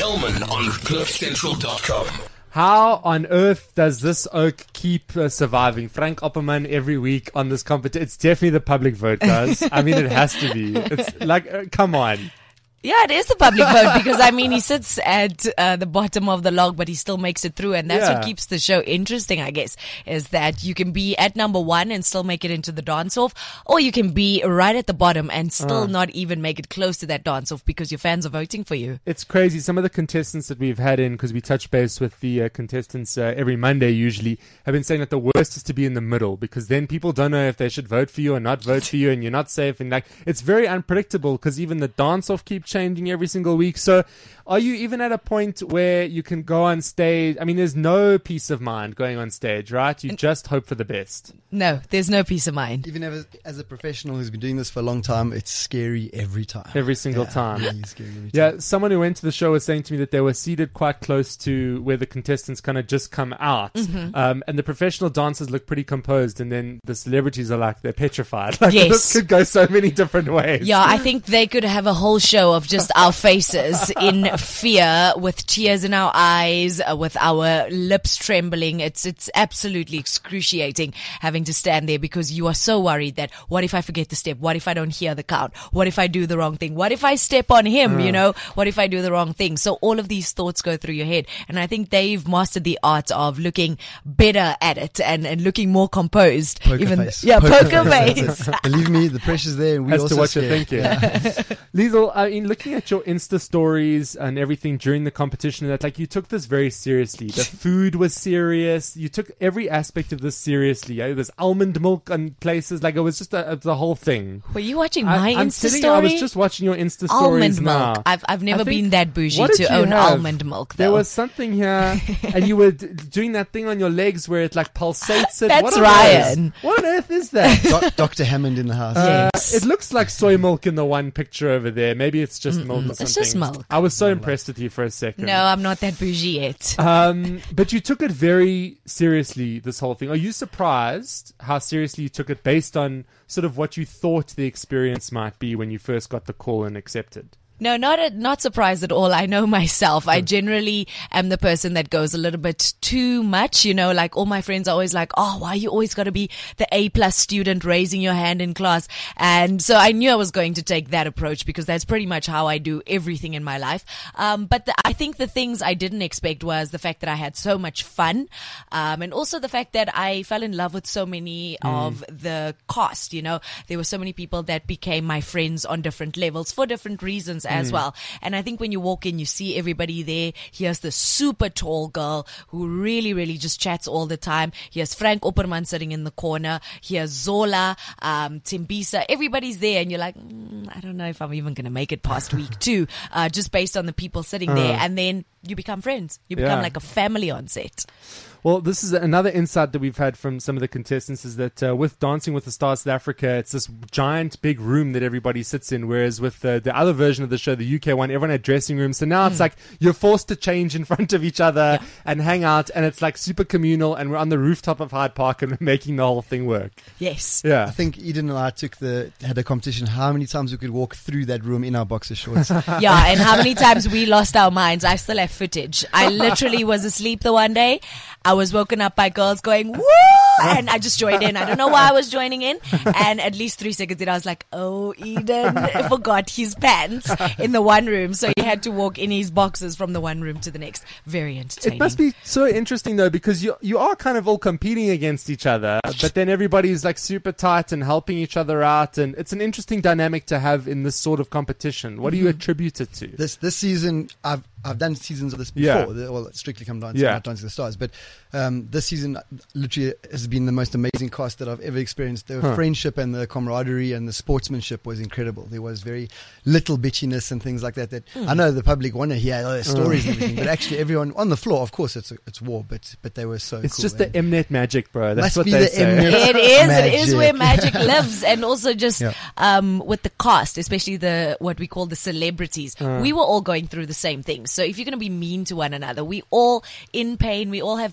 Kelman on CliffCentral.com. How on earth does this oak keep surviving? Frank Opperman every week on this competition. It's definitely the public vote, guys. I mean, it has to be. It's like, come on. Yeah, it is the public vote because, I mean, he sits at the bottom of the log, but he still makes it through. And that's what keeps the show interesting, I guess, is that you can be at number one and still make it into the dance-off, or you can be right at the bottom and still not even make it close to that dance-off because your fans are voting for you. It's crazy. Some of the contestants that we've had in, because we touch base with the contestants every Monday usually, have been saying that the worst is to be in the middle because then people don't know if they should vote for you or not vote for you and you're not safe. And like, it's very unpredictable because even the dance-off keeps changing every single week. So are you even at a point where you can go on stage? I mean, there's no peace of mind going on stage, right? You just hope for the best. No, there's no peace of mind. Even as a professional who's been doing this for a long time, it's scary every time. Every single time. Really scary every time. Yeah, someone who went to the show was saying to me that they were seated quite close to where the contestants kind of just come out. And the professional dancers look pretty composed, and then the celebrities are like, they're petrified. Like, Yes. This could go so many different ways. Yeah, I think they could have a whole show of just our faces in fear, with tears in our eyes, with our lips trembling. It's absolutely excruciating having to stand there because you are so worried that what if I forget the step? What if I don't hear the count? What if I do the wrong thing? What if I step on him? You know, what if I do the wrong thing? So all of these thoughts go through your head. And I think they've mastered the art of looking better at it and looking more composed. Poker face. Yeah, poker That's face. it. Believe me, the pressure's there. And we As also to what you're scared. thinking. Yeah. Liesl, in looking at your Insta stories and everything during the competition, that like you took this very seriously. The food was serious. You took every aspect of this seriously. There's almond milk and places. Like it was just the whole thing. Were you watching my I'm Insta telling you, I was story? just watching your Insta stories Almond now. milk. I've never I think- been that bougie what did to you own have? almond milk, though. There was something here, and you were doing that thing on your legs where it like pulsates it. That's What on Ryan. earth? What on earth is that? Dr. Hammond in the house. Yes. It looks like soy milk in the one picture over there. Maybe it's just milk or something. It's just milk. I was so impressed with you for a second. No, I'm not that bougie yet. But you took it very seriously, this whole thing. Are you surprised how seriously you took it based on sort of what you thought the experience might be when you first got the call and accepted? No, not surprised at all. I know myself. I generally am the person that goes a little bit too much, you know, like all my friends are always like, oh, why you always got to be the A+ student raising your hand in class? And so I knew I was going to take that approach because that's pretty much how I do everything in my life. But I think the things I didn't expect was the fact that I had so much fun. And also the fact that I fell in love with so many of the cast, you know, there were so many people that became my friends on different levels for different reasons as well. And I think when you walk in, you see everybody there. Here's the super tall girl who really, really just chats all the time. Here's Frank Opperman sitting in the corner. Here's Zola, Timbisa. Everybody's there. And you're like, I don't know if I'm even going to make it past week 2, just based on the people sitting there. And then you become friends. You become like a family on set. Well, this is another insight that we've had from some of the contestants is that with Dancing with the Stars South Africa, it's this giant big room that everybody sits in, whereas with the other version of the show, the UK one, everyone had dressing rooms. So now it's like you're forced to change in front of each other and hang out, and it's like super communal, and we're on the rooftop of Hyde Park and we're making the whole thing work. Yes. Yeah. I think Eden and I had a competition how many times we could walk through that room in our boxer shorts. Yeah, and how many times we lost our minds. I still have footage. I literally was asleep the one day. I was woken up by girls going, woo! And I just joined in. I don't know why I was joining in. And at least 3 seconds in, I was like, oh, Eden forgot his pants in the one room. So he had to walk in his boxes from the one room to the next. Very entertaining. It must be so interesting, though, because you are kind of all competing against each other, but then everybody's like super tight and helping each other out. And it's an interesting dynamic to have in this sort of competition. What do you attribute it to? This season, I've done seasons of this before. Yeah. Well, Strictly Come Dancing, Yeah. not Dancing with the Stars. But this season literally has been the most amazing cast that I've ever experienced. The friendship and the camaraderie and the sportsmanship was incredible. There was very little bitchiness and things like that. I know the public want to hear their stories and everything, but actually everyone on the floor, of course, it's war, but they were so It's cool. just the Mnet magic, bro. That's Must what be they the say. Mnet It is magic. where magic lives. And also just Yeah. with the cast, especially what we call the celebrities, we were all going through the same thing. So if you're going to be mean to one another, we all in pain, we all have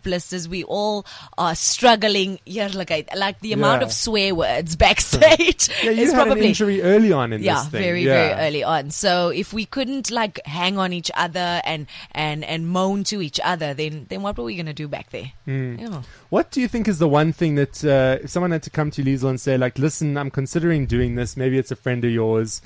blisters. We all are struggling. Yeah, like the amount Yeah. of swear words backstage Yeah, you is had probably an injury early on in this thing. very early on. So if we couldn't like hang on each other and moan to each other, then what were we gonna do back there? Yeah. What do you think is the one thing that if someone had to come to you, Liesl, and say, like, listen, I'm considering doing this, maybe it's a friend of yours,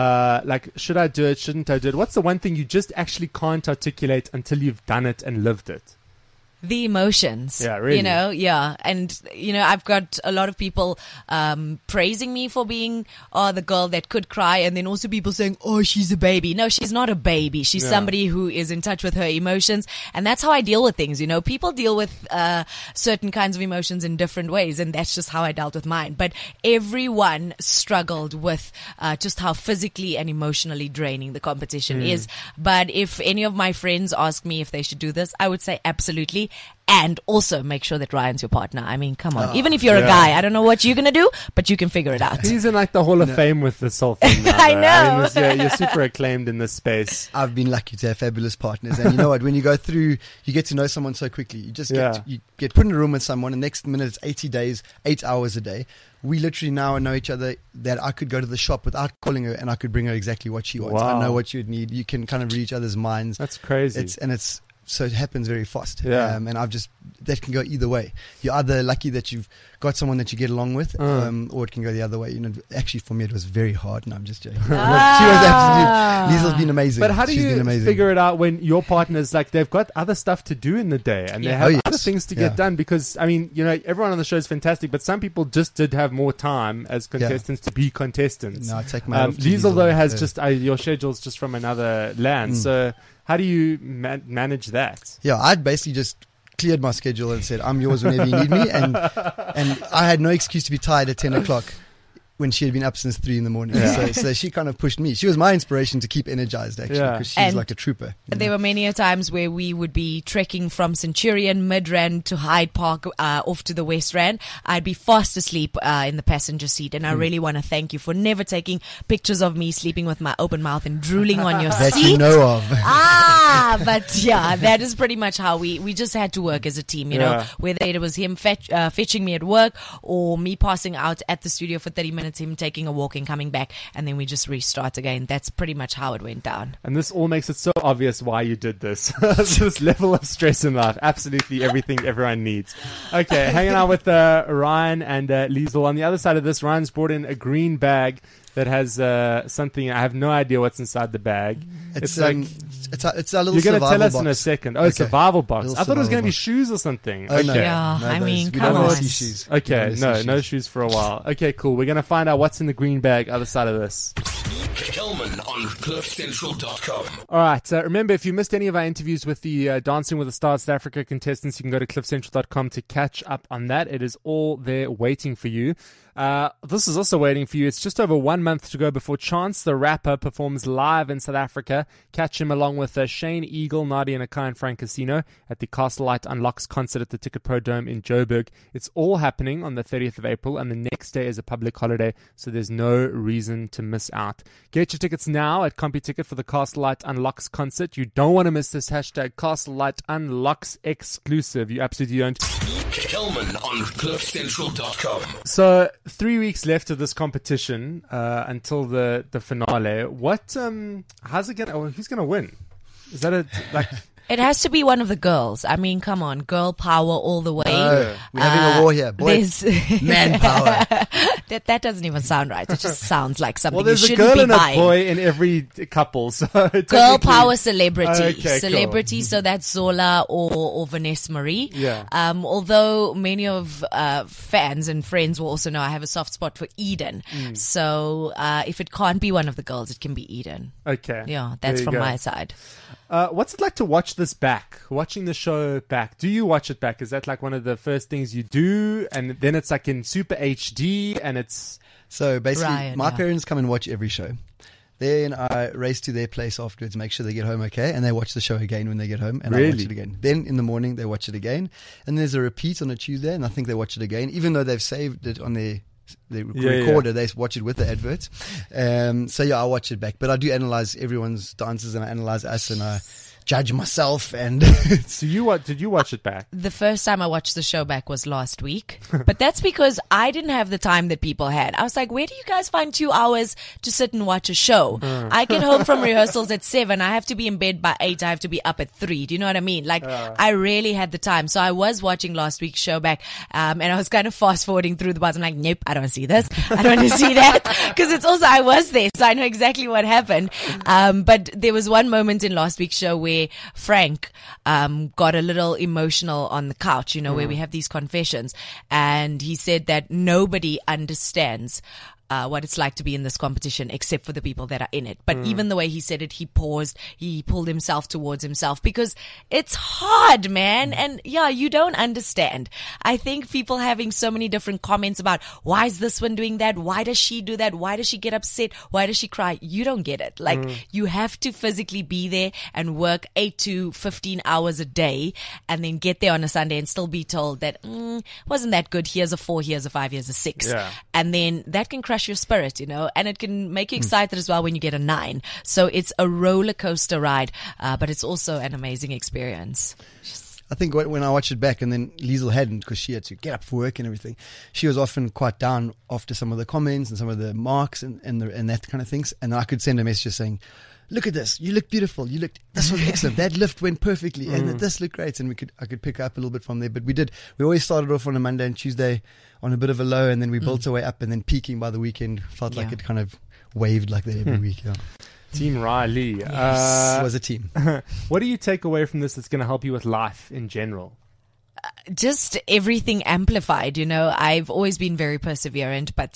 like, should I do it, shouldn't I do it? What's the one thing you just actually can't articulate until you've done it and lived it? The emotions. Yeah, really. You know, yeah. And, you know, I've got a lot of people praising me for being the girl that could cry, and then also people saying, oh, she's a baby. No, she's not a baby. She's somebody who is in touch with her emotions. And that's how I deal with things. You know, people deal with certain kinds of emotions in different ways, and that's just how I dealt with mine. But everyone struggled with just how physically and emotionally draining the competition is. But if any of my friends ask me if they should do this, I would say absolutely. And also make sure that Ryan's your partner. I mean, come on. Even if you're a guy, I don't know what you're going to do, but you can figure it out. He's in like the Hall of Fame with this whole thing now, I though. know. mean, you're super acclaimed in this space. I've been lucky to have fabulous partners, and you know what? When you go through, you get to know someone so quickly. You just you get put in a room with someone, and next minute it's 80 days, 8 hours a day. We literally now know each other that I could go to the shop without calling her, and I could bring her exactly what she wants. Wow. I know what she would need. You can kind of read each other's minds. That's crazy. So it happens very fast. Yeah. And that can go either way. You're either lucky that you've got someone that you get along with, or it can go the other way. You know, actually for me it was very hard, and I'm just joking. She was absolutely, Liesl's been amazing. But how do She's been you amazing. figure it out when your partners, like, they've got other stuff to do in the day and they have other things to get done? Because, I mean, you know, everyone on the show is fantastic, but some people just did have more time as contestants to be contestants. No, I take my Liesl, though, has just your schedule's just from another land. So how do you manage that? Yeah, I'd basically just cleared my schedule and said, I'm yours whenever you need me. And I had no excuse to be tired at 10 o'clock when she had been up since 3 in the morning. Yeah. So she kind of pushed me. She was my inspiration to keep energized, actually, because she's And like a trooper. there were many a times where we would be trekking from Centurion, Midrand to Hyde Park, off to the West Rand. I'd be fast asleep in the passenger seat, and I really want to thank you for never taking pictures of me sleeping with my open mouth and drooling on your That seat. you know of. But yeah, that is pretty much how we just had to work as a team, you know, whether it was him fetching me at work or me passing out at the studio for 30 minutes, him taking a walk and coming back, and then we just restart again. That's pretty much how it went down. And this all makes it so obvious why you did this. This level of stress in life. Absolutely everything everyone needs. Okay, hanging out with Ryan and Liesl. On the other side of this, Ryan's brought in a green bag that has something. I have no idea what's inside the bag. It's like... It's a little You're going to survival tell us box. in a second. Oh, survival box. Little I thought it was going to be survival shoes or something. Oh, Okay. no. Yeah, No, I those- mean, we come don't on. see shoes. Okay, We don't no see shoes for a while. Okay, cool. We're going to find out what's in the green bag other side of this. Kelman on CliffCentral.com. All right. Remember, if you missed any of our interviews with the Dancing with the Stars South Africa contestants, you can go to CliffCentral.com to catch up on that. It is all there waiting for you. This is also waiting for you. It's just over 1 month to go before Chance the Rapper performs live in South Africa. Catch him along with Shane Eagle, Nadia Nakai, and Frank Casino at the Castle Light Unlocks concert at the Ticket Pro Dome in Joburg. It's all happening on the 30th of April, and the next day is a public holiday, so there's no reason to miss out. Get your tickets now at CompuTicket for the Castle Light Unlocks concert. You don't want to miss this hashtag Castle Light Unlocks exclusive. You absolutely don't. Kelman on CliffCentral.com. So 3 weeks left of this competition until the finale. What? How's it gonna? Who's gonna win? Is that like? It has to be one of the girls. I mean, come on, girl power all the way. Oh, we're having a war here. Boy, There's man power. that doesn't even sound right. It just sounds like something Well, you there's a shouldn't girl be and a buying. boy in every couple. So Girl technically- power celebrity. Okay, Celebrity, so that's Zola or Vanessa Marie. Yeah. Although many of fans and friends will also know I have a soft spot for Eden. So if it can't be one of the girls, it can be Eden. Okay. Yeah, There that's you from go. my side. What's it like to watch this back? Watching the show back. Do you watch it back? Is that like one of the first things you do? And then it's like in super HD and it's... So basically, Ryan, my yeah. parents come and watch every show. Then I race to their place afterwards, make sure they get home okay, and they watch the show again when they get home, and I watch Really? it again. Then in the morning, they watch it again, and there's a repeat on a Tuesday, and I think they watch it again, even though they've saved it on their recorder, they watch it with the adverts. So yeah, I watch it back, but I do analyze everyone's dances, and I analyze us, and I judge myself. And So did you watch it back? The first time I watched the show back was last week, but that's because I didn't have the time that people had. I was like, where do you guys find 2 hours to sit and watch a show? I get home from rehearsals at 7. I have to be in bed by 8. I have to be up at 3. Do you know what I mean? Like, I really had the time. So I was watching last week's show back, and I was kind of fast forwarding through the bars. I'm like, nope, I don't want to see this. I don't want to see that. Because it's also, I was there, so I know exactly what happened. But there was one moment in last week's show where Frank got a little emotional on the couch, you know, where we have these confessions. And he said that nobody understands what it's like to be in this competition except for the people that are in it. But even the way he said it, he paused, he pulled himself towards himself because it's hard, man. And yeah, you don't understand. I think people having so many different comments about why is this one doing that? Why does she do that? Why does she get upset? Why does she cry? You don't get it. Like you have to physically be there and work 8 to 15 hours a day and then get there on a Sunday and still be told that wasn't that good. Here's a 4, here's a 5, here's a 6. Yeah. And then that can crush your spirit, you know, and it can make you excited as well when you get a 9. So it's a roller coaster ride, but it's also an amazing experience. I think when I watched it back, and then Liesl hadn't, because she had to get up for work and everything, she was often quite down after some of the comments and some of the marks and that kind of things. And I could send a message saying, look at this, you look beautiful, this was excellent, that lift went perfectly, and this looked great. And I could pick up a little bit from there. But we always started off on a Monday and Tuesday on a bit of a low, and then we built our way up, and then peaking by the weekend felt like it kind of waved like that every week. Yeah. Team Riley. It was a team. What do you take away from this that's going to help you with life in general? Just everything amplified, you know. I've always been very perseverant, but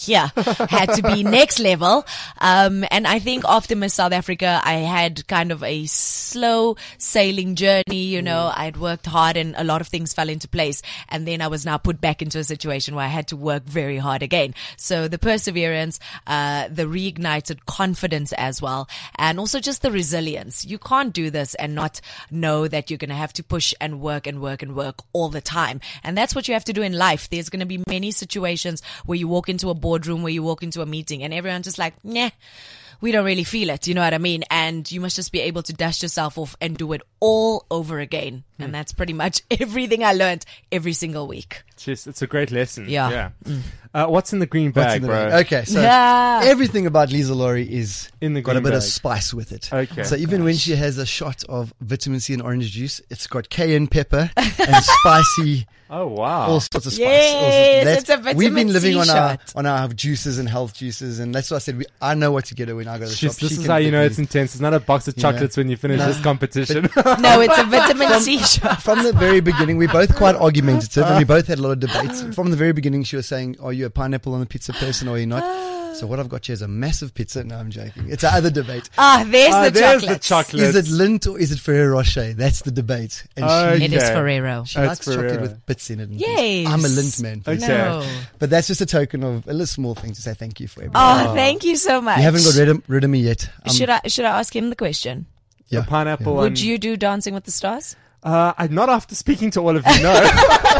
had to be next level. And I think after Miss South Africa, I had kind of a slow sailing journey, you know. I'd worked hard and a lot of things fell into place. And then I was now put back into a situation where I had to work very hard again. So the perseverance, the reignited confidence as well, and also just the resilience. You can't do this and not know that you're going to have to push and work and work and work all the time. And that's what you have to do in life. There's going to be many situations where you walk into a boardroom, where you walk into a meeting and everyone's just like, nah, we don't really feel it. You know what I mean? And you must just be able to dust yourself off and do it all over again. And that's pretty much everything I learned every single week. It's a great lesson. Yeah. What's in the green bag, bro? Okay, so everything about Liesl Laurie is In the got a green bit of bag. spice with it. Okay. So even when she has a shot of vitamin C and orange juice, it's got cayenne pepper and spicy, Oh, wow. all sorts of spice. Yes, it's a vitamin We've been living C on shot. our juices and health juices, and that's why I said I know what to get her when I go to the shop. This She is can how you pick know me. it's intense. It's not a box of chocolates when you finish this competition. No, it's a vitamin C shot. From the very beginning, we're both quite argumentative, and we both had a lot of debates. From the very beginning, she was saying, are you a pineapple on a pizza person or are you not? So what I've got here is a massive pizza. No, I'm joking. It's our other debate. There's There's the the chocolate. chocolate. Is it Lindt or is it Ferrero Rocher? That's the debate. And Okay. It is Ferrero. she It's likes chocolate Ferrero. with bits in it. And Yes. things. I'm a Lindt man. Okay. No. But that's just a token of a little small thing to say thank you for everything. Oh, thank you so much. You haven't got rid of me yet. Should I ask him the question? The pineapple on... Would you do Dancing with the Stars? Not after speaking to all of you, no.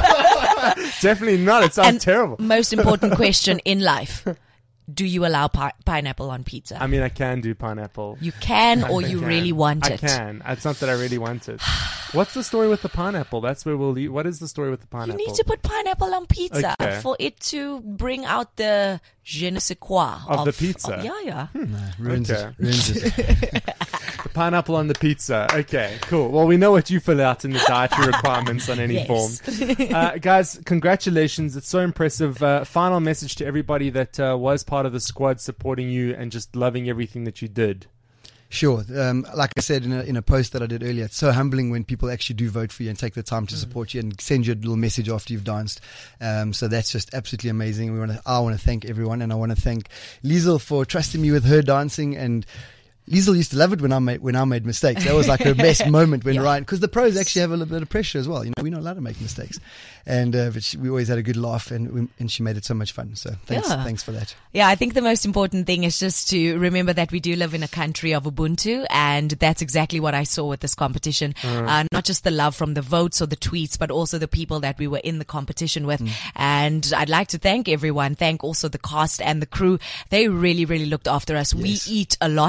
Definitely not. It sounds And terrible. Most important question in life. Do you allow pineapple on pizza? I mean, I can do pineapple. You can, or I you can. really want I it. can. It's not that I really want it. What's the story with the pineapple? That's where we'll leave. What is the story with the You pineapple? need to put pineapple on pizza Okay. for it to bring out the je ne sais quoi Of the pizza. Yeah. Ruins Okay. it. Ruins it. The pineapple on the pizza. Okay, cool. Well, we know what you fill out in the dietary requirements on any Yes. form. Guys, congratulations. It's so impressive. Final message to everybody that was part of the squad supporting you and just loving everything that you did. Sure. Like I said in a post that I did earlier, it's so humbling when people actually do vote for you and take the time to support you and send you a little message after you've danced. So that's just absolutely amazing. I want to thank everyone, and I want to thank Liesl for trusting me with her dancing. And Liesl used to love it when I made mistakes. That was like her best moment when Ryan, because the pros actually have a little bit of pressure as well. You know, we're not allowed to make mistakes, and but we always had a good laugh, and she made it so much fun. So thanks for that. Yeah, I think the most important thing is just to remember that we do live in a country of Ubuntu, and that's exactly what I saw with this competition. Not just the love from the votes or the tweets, but also the people that we were in the competition with. And I'd like to thank everyone, thank also the cast and the crew. They really, really looked after us. Yes. We eat a lot.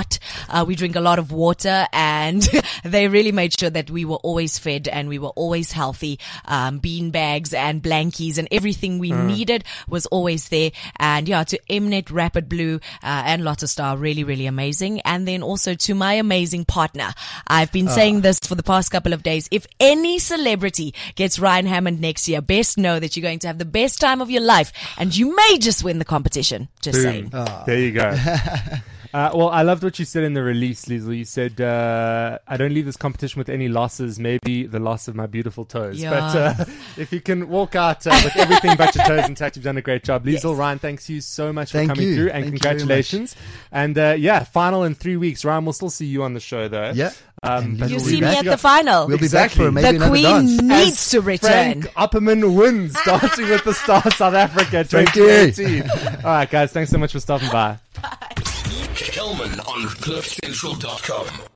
We drink a lot of water, and they really made sure that we were always fed and we were always healthy. Bean bags and blankies and everything we needed was always there. And yeah, to Mnet, Rapid Blue, and Lotto Star, really, really amazing. And then also to my amazing partner. I've been saying this for the past couple of days. If any celebrity gets Ryan Hammond next year, best know that you're going to have the best time of your life, and you may just win the competition. Just saying. There you go. Well, I loved what you said in the release, Liesl. You said, I don't leave this competition with any losses, maybe the loss of my beautiful toes. Yeah. But if you can walk out with everything but your toes intact, you've done a great job. Liesl, Ryan, thanks you so much for coming through, and congratulations. And final in 3 weeks. Ryan, we'll still see you on the show, though. Yeah. You see me at the final. We'll be back for maybe the another Queen dance. needs to return. Frank Opperman wins Dancing with the Stars South Africa Thank you. 2018. All right, guys, thanks so much for stopping by. Kelman on CliffCentral.com.